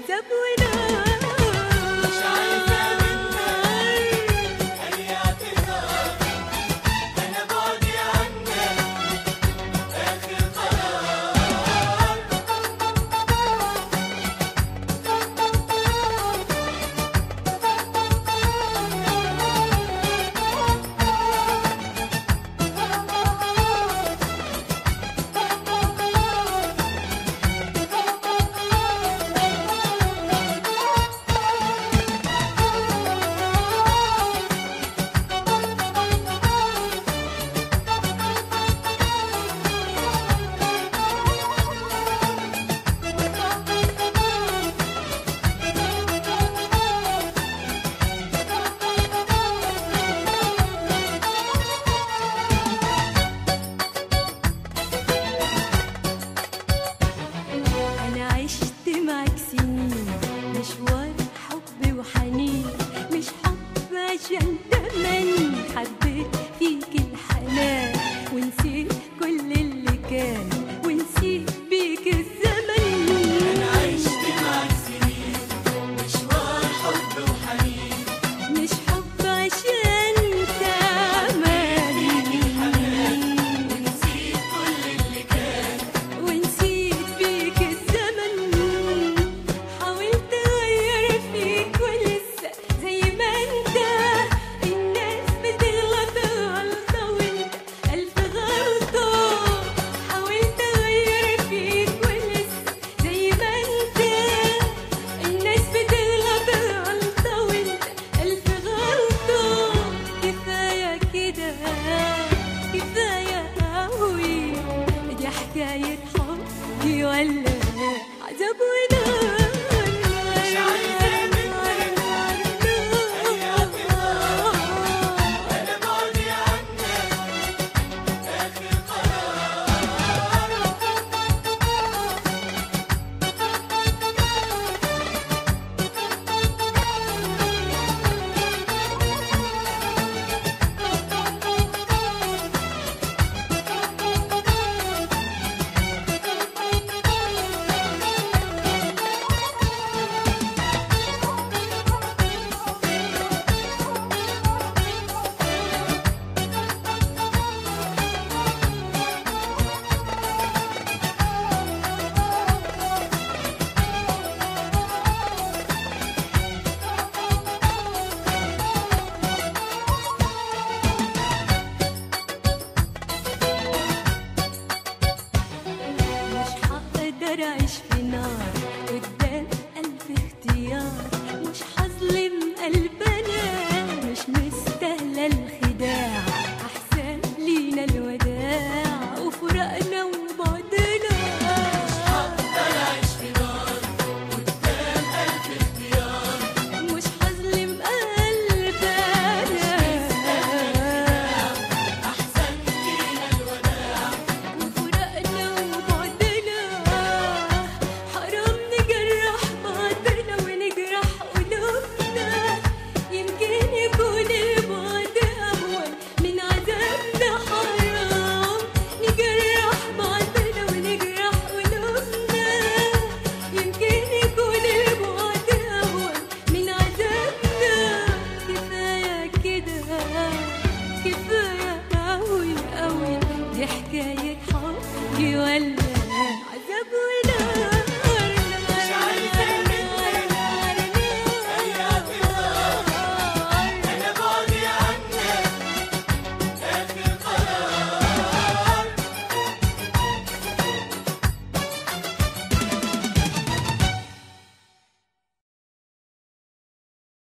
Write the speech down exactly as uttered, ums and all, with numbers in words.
عذاب ونار. مش عايزة منك أي اعتذار، أنا بعدي عنك آخر قرار. أنا عشت معك سنين مشوار حب وحنين، مش حب عشان تمني، حبيت فيك الحنان ونسيت كل اللي كان ونسيت بيك الزمن. أنا عشت معك سنين مشوار حب وحنين، مش حب عشان تمني، ونسيت كل اللي كان. ونسيت بيك الزمن. حاولت أغير فيك ولسه زي ما أنت، الناس بتغلط غلطة وأنت ألف غلطة. حاولت أغير فيك ولسه زي ما أنت، الناس بتغلط غلطة وأنت ألف غلطة. كفاية كده كفاية أوي، دي حكاية حب ولا